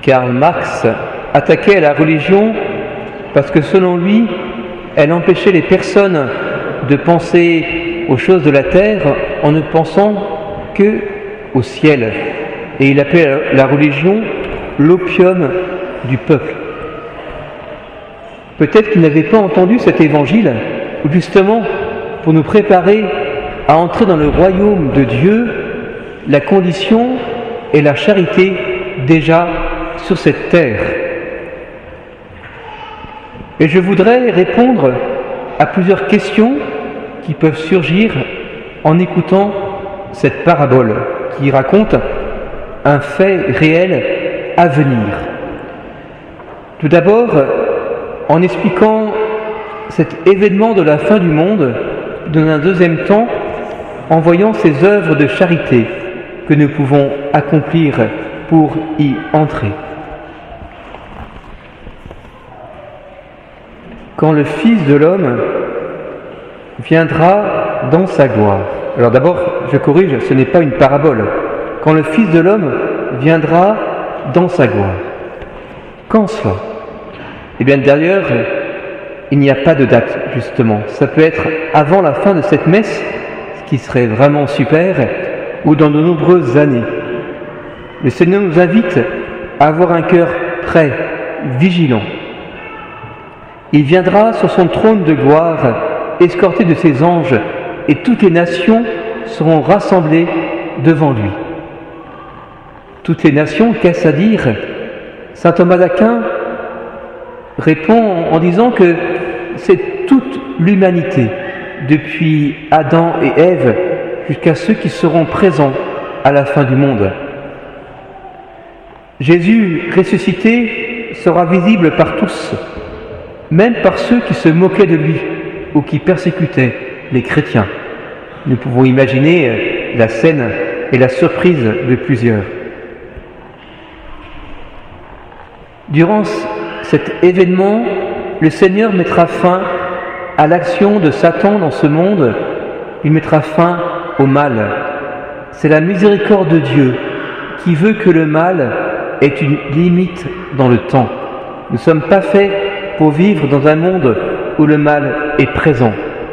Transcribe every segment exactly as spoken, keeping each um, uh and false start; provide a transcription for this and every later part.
Karl Marx attaquait la religion parce que selon lui, elle empêchait les personnes de penser aux choses de la terre en ne pensant que au ciel. Et il appelait la religion l'opium du peuple. Peut-être qu'il n'avait pas entendu cet évangile, justement pour nous préparer à entrer dans le royaume de Dieu, la condition est la charité déjà sur cette terre. Et je voudrais répondre à plusieurs questions qui peuvent surgir en écoutant cette parabole qui raconte un fait réel à venir. Tout d'abord, en expliquant cet événement de la fin du monde, dans un deuxième temps, en voyant ces œuvres de charité que nous pouvons accomplir pour y entrer. Quand le Fils de l'homme viendra dans sa gloire. Alors d'abord, je corrige, ce n'est pas une parabole. Quand le Fils de l'homme viendra dans sa gloire. Quand cela? Eh bien d'ailleurs, il n'y a pas de date, justement. Ça peut être avant la fin de cette messe, ce qui serait vraiment super, ou dans de nombreuses années. Le Seigneur nous invite à avoir un cœur prêt, vigilant. Il viendra sur son trône de gloire, escorté de ses anges, et toutes les nations seront rassemblées devant lui. Toutes les nations, qu'est-ce à dire? Saint Thomas d'Aquin répond en disant que c'est toute l'humanité, depuis Adam et Ève jusqu'à ceux qui seront présents à la fin du monde. Jésus ressuscité sera visible par tous, même par ceux qui se moquaient de lui ou qui persécutaient les chrétiens. Nous pouvons imaginer la scène et la surprise de plusieurs. Durant cet événement, le Seigneur mettra fin à l'action de Satan dans ce monde. Il mettra fin au mal. C'est la miséricorde de Dieu qui veut que le mal ait une limite dans le temps. Nous ne sommes pas faits pour vivre dans un monde où le mal est présent.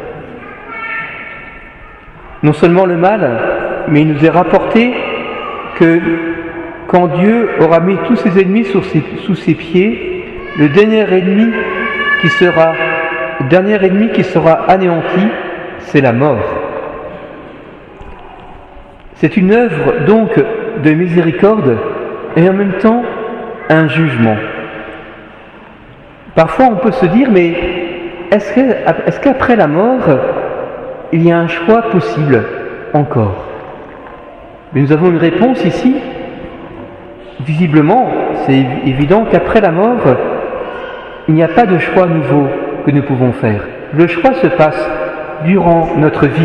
Non seulement le mal, mais il nous est rapporté que quand Dieu aura mis tous ses ennemis sous ses, sous ses pieds, le dernier ennemi qui sera, le dernier ennemi qui sera anéanti, c'est la mort. C'est une œuvre donc de miséricorde et en même temps un jugement. Parfois on peut se dire, mais est-ce, que, est-ce qu'après la mort, il y a un choix possible encore? Mais nous avons une réponse ici. Visiblement, c'est évident qu'après la mort, il n'y a pas de choix nouveau que nous pouvons faire. Le choix se passe durant notre vie.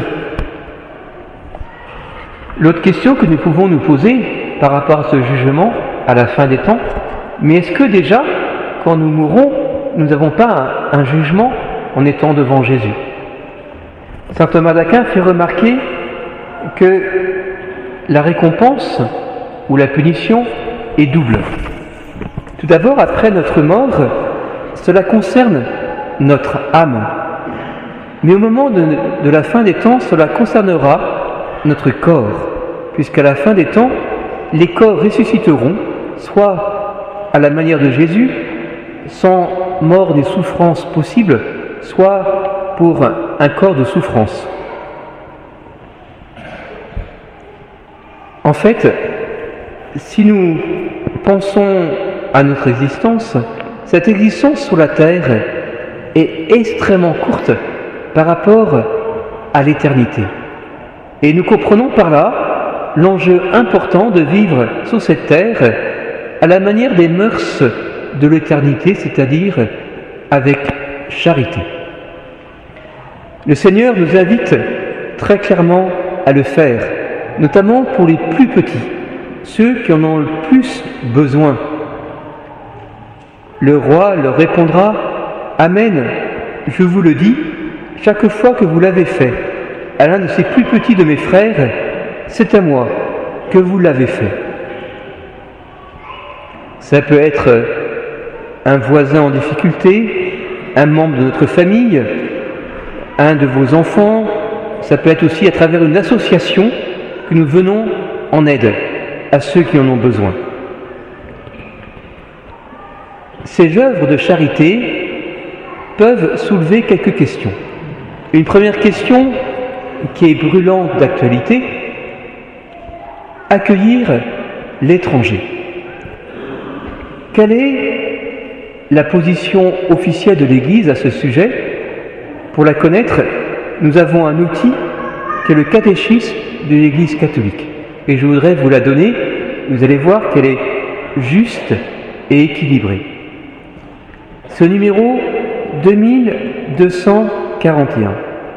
L'autre question que nous pouvons nous poser par rapport à ce jugement à la fin des temps, mais est-ce que déjà, quand nous mourrons, nous n'avons pas un, un jugement en étant devant Jésus? Saint Thomas d'Aquin fait remarquer que la récompense ou la punition est double. Tout d'abord, après notre mort, cela concerne notre âme. Mais au moment de, de la fin des temps, cela concernera notre corps, puisqu'à la fin des temps, les corps ressusciteront, soit à la manière de Jésus, sans mort des souffrances possibles, soit pour un corps de souffrance. En fait, si nous pensons à notre existence, cette existence sur la terre est extrêmement courte par rapport à l'éternité. Et nous comprenons par là l'enjeu important de vivre sur cette terre à la manière des mœurs de l'éternité, c'est-à-dire avec charité. Le Seigneur nous invite très clairement à le faire, notamment pour les plus petits, ceux qui en ont le plus besoin. Le roi leur répondra « Amen, je vous le dis, chaque fois que vous l'avez fait à l'un de ces plus petits de mes frères, c'est à moi que vous l'avez fait. » Ça peut être un voisin en difficulté, un membre de notre famille, un de vos enfants. Ça peut être aussi à travers une association que nous venons en aide à ceux qui en ont besoin. Ces œuvres de charité peuvent soulever quelques questions. Une première question qui est brûlante d'actualité: accueillir l'étranger. Quelle est la position officielle de l'Église à ce sujet? Pour la connaître, nous avons un outil qui est le catéchisme de l'Église catholique. Et je voudrais vous la donner. Vous allez voir qu'elle est juste et équilibrée. Ce numéro deux mille deux cent quarante et un.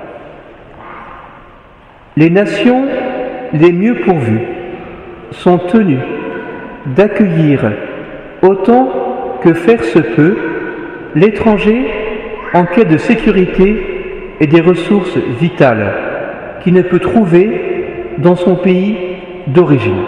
Les nations les mieux pourvues sont tenues d'accueillir autant que faire se peut l'étranger en quête de sécurité et des ressources vitales qu'il ne peut trouver dans son pays d'origine.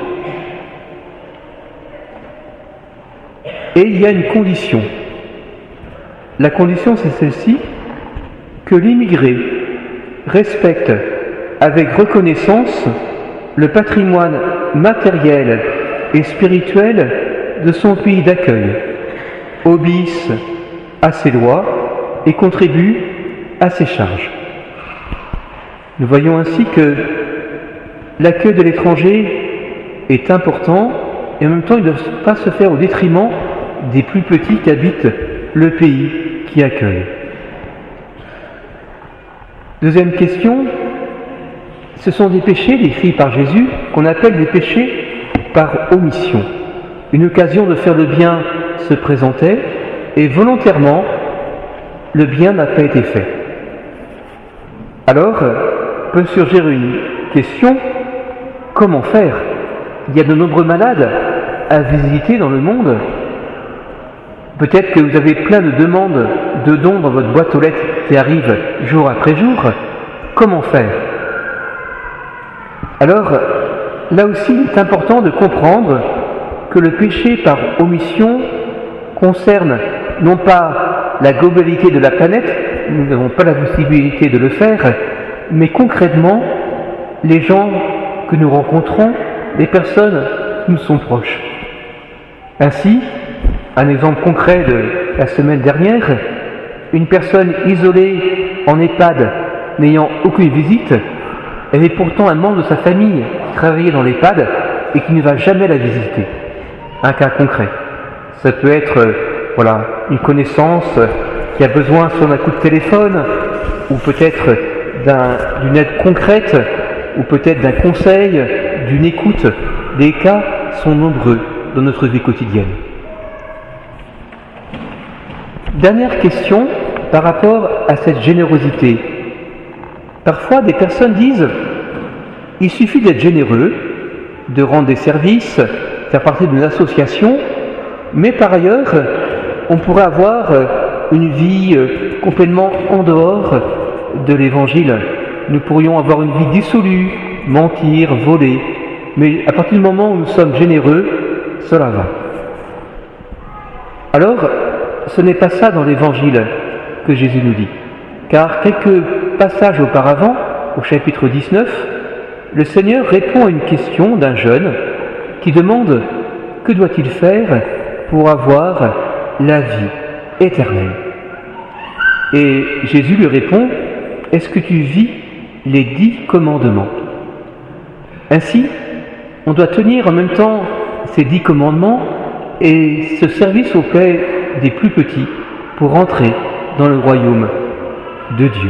Et il y a une condition. La condition, c'est celle-ci: que l'immigré respecte avec reconnaissance le patrimoine matériel et spirituel de son pays d'accueil, obéisse à ses lois et contribue à ses charges. Nous voyons ainsi que l'accueil de l'étranger est important et en même temps il ne doit pas se faire au détriment des plus petits qui habitent le pays qui accueille. Deuxième question, ce sont des péchés décrits par Jésus qu'on appelle des péchés par omission. Une occasion de faire le bien se présentait et volontairement le bien n'a pas été fait. Alors peut surgir une question: comment faire? Il y a de nombreux malades à visiter dans le monde. Peut-être que vous avez plein de demandes de dons dans votre boîte aux lettres qui arrivent jour après jour. Comment faire? Alors, là aussi, il est important de comprendre que le péché par omission concerne non pas la globalité de la planète, nous n'avons pas la possibilité de le faire, mais concrètement, les gens que nous rencontrons, les personnes qui nous sont proches. Ainsi, un exemple concret de la semaine dernière, une personne isolée en EHPAD n'ayant aucune visite, elle est pourtant un membre de sa famille qui travaillait dans l'EHPAD et qui ne va jamais la visiter. Un cas concret. Ça peut être euh, voilà, une connaissance qui a besoin soit d'un coup de téléphone, ou peut-être d'un, d'une aide concrète, ou peut-être d'un conseil, d'une écoute. Les cas sont nombreux dans notre vie quotidienne. Dernière question par rapport à cette générosité. Parfois, des personnes disent: il suffit d'être généreux, de rendre des services, faire partie d'une association, mais par ailleurs, on pourrait avoir une vie complètement en dehors de l'Évangile. Nous pourrions avoir une vie dissolue, mentir, voler, mais à partir du moment où nous sommes généreux, cela va. Alors, ce n'est pas ça dans l'Évangile que Jésus nous dit, car quelques passages auparavant, au chapitre dix-neuf, le Seigneur répond à une question d'un jeune qui demande: que doit-il faire pour avoir la vie éternelle? Et Jésus lui répond: est-ce que tu vis les dix commandements? Ainsi, on doit tenir en même temps ces dix commandements et ce service auprès des plus petits pour entrer dans le royaume de Dieu.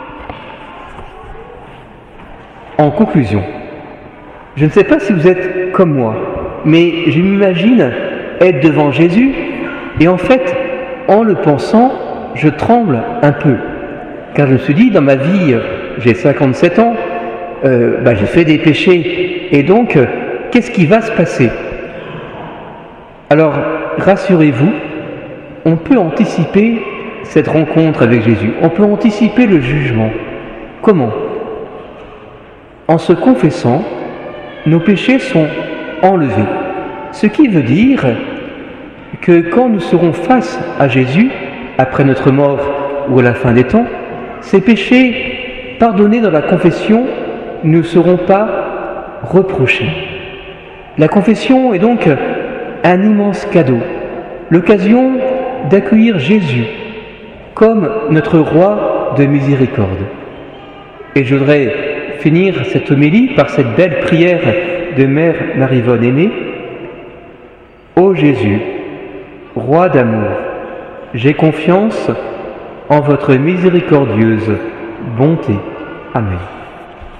En conclusion, je ne sais pas si vous êtes comme moi, mais je m'imagine être devant Jésus et en fait, en le pensant, je tremble un peu. Car je me suis dit, dans ma vie, j'ai cinquante-sept ans, euh, bah, j'ai fait des péchés. Et donc, euh, qu'est-ce qui va se passer? Alors, rassurez-vous, on peut anticiper cette rencontre avec Jésus. On peut anticiper le jugement. Comment? En se confessant, nos péchés sont enlevés. Ce qui veut dire que quand nous serons face à Jésus, après notre mort ou à la fin des temps, ces péchés pardonnés dans la confession ne seront pas reprochés. La confession est donc un immense cadeau, l'occasion d'accueillir Jésus comme notre roi de miséricorde. Et je voudrais finir cette homélie par cette belle prière de Mère Marie-Vonne Aînée. Ô Jésus, roi d'amour, j'ai confiance en votre miséricordieuse bonté. Amen.